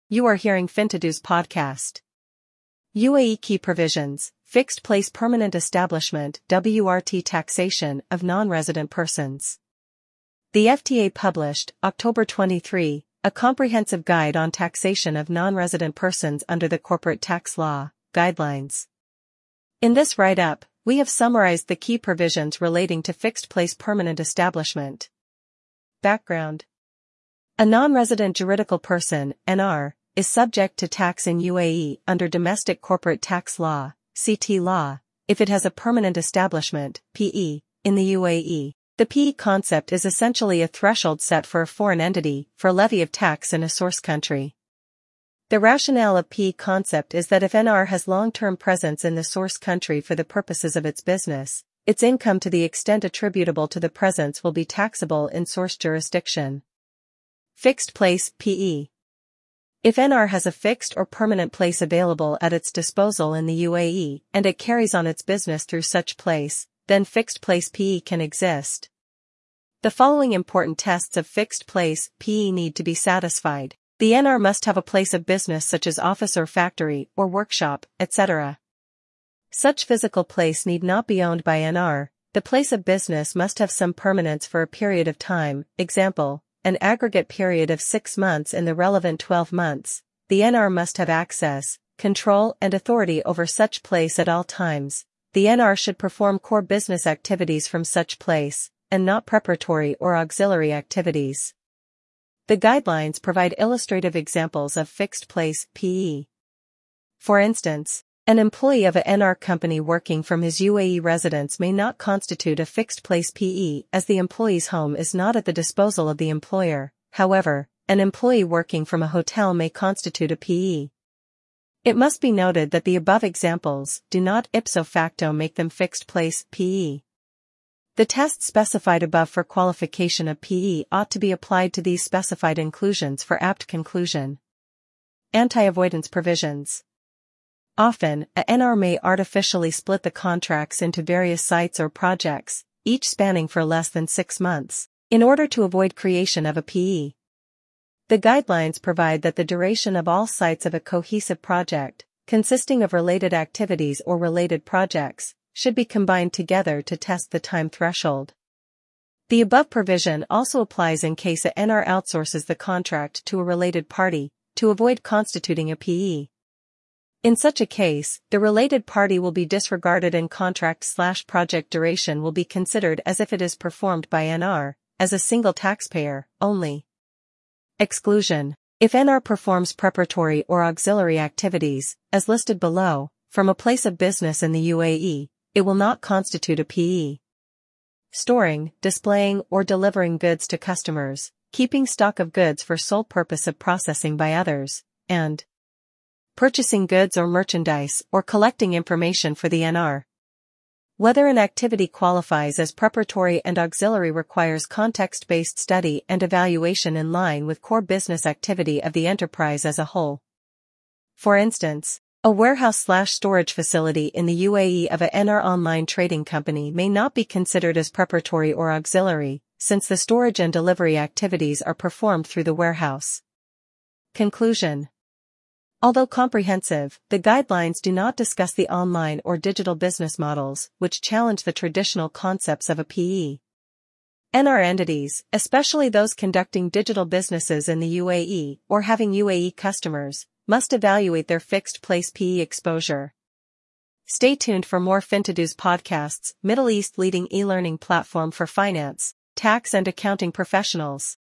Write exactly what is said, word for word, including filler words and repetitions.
You are hearing Fintado's podcast. U A E Key Provisions, Fixed Place Permanent Establishment W R T Taxation of Non-Resident Persons. The F T A published, October twenty-third, a comprehensive guide on taxation of non-resident persons under the Corporate Tax Law, Guidelines. In this write-up, we have summarized the key provisions relating to Fixed Place Permanent Establishment. Background. A non-resident juridical person, N R, is subject to tax in U A E under Domestic Corporate Tax Law, C T Law, if it has a permanent establishment, P E, in the U A E. The P E concept is essentially a threshold set for a foreign entity for levy of tax in a source country. The rationale of P E concept is that if N R has long-term presence in the source country for the purposes of its business, its income to the extent attributable to the presence will be taxable in source jurisdiction. Fixed Place P E. If N R has a fixed or permanent place available at its disposal in the U A E and it carries on its business through such place, then Fixed Place P E can exist. The following important tests of Fixed Place P E need to be satisfied. The N R must have a place of business such as office or factory or workshop, et cetera. Such physical place need not be owned by N R. The place of business must have some permanence for a period of time, example, an aggregate period of six months in the relevant twelve months. The N R must have access, control and authority over such place at all times. The N R should perform core business activities from such place, and not preparatory or auxiliary activities. The guidelines provide illustrative examples of Fixed Place P E. For instance, an employee of a N R company working from his U A E residence may not constitute a Fixed Place P E as the employee's home is not at the disposal of the employer. However, an employee working from a hotel may constitute a P E. It must be noted that the above examples do not ipso facto make them Fixed Place P E. The tests specified above for qualification of P E ought to be applied to these specified inclusions for apt conclusion. Anti-avoidance provisions. Often, a N R may artificially split the contracts into various sites or projects, each spanning for less than six months, in order to avoid creation of a P E. The guidelines provide that the duration of all sites of a cohesive project, consisting of related activities or related projects, should be combined together to test the time threshold. The above provision also applies in case a N R outsources the contract to a related party, to avoid constituting a P E. In such a case, the related party will be disregarded and contract-slash-project duration will be considered as if it is performed by N R, as a single taxpayer, only. Exclusion. If N R performs preparatory or auxiliary activities, as listed below, from a place of business in the U A E, it will not constitute a P E. Storing, displaying or delivering goods to customers, keeping stock of goods for sole purpose of processing by others, and purchasing goods or merchandise or collecting information for the N R. Whether an activity qualifies as preparatory and auxiliary requires context-based study and evaluation in line with core business activity of the enterprise as a whole. For instance, a warehouse-slash-storage facility in the U A E of a N R online trading company may not be considered as preparatory or auxiliary, since the storage and delivery activities are performed through the warehouse. Conclusion. Although comprehensive, the guidelines do not discuss the online or digital business models, which challenge the traditional concepts of a P E. N R entities, especially those conducting digital businesses in the U A E or having U A E customers, must evaluate their Fixed Place P E exposure. Stay tuned for more Fintado's podcasts, Middle East leading e-learning platform for finance, tax and accounting professionals.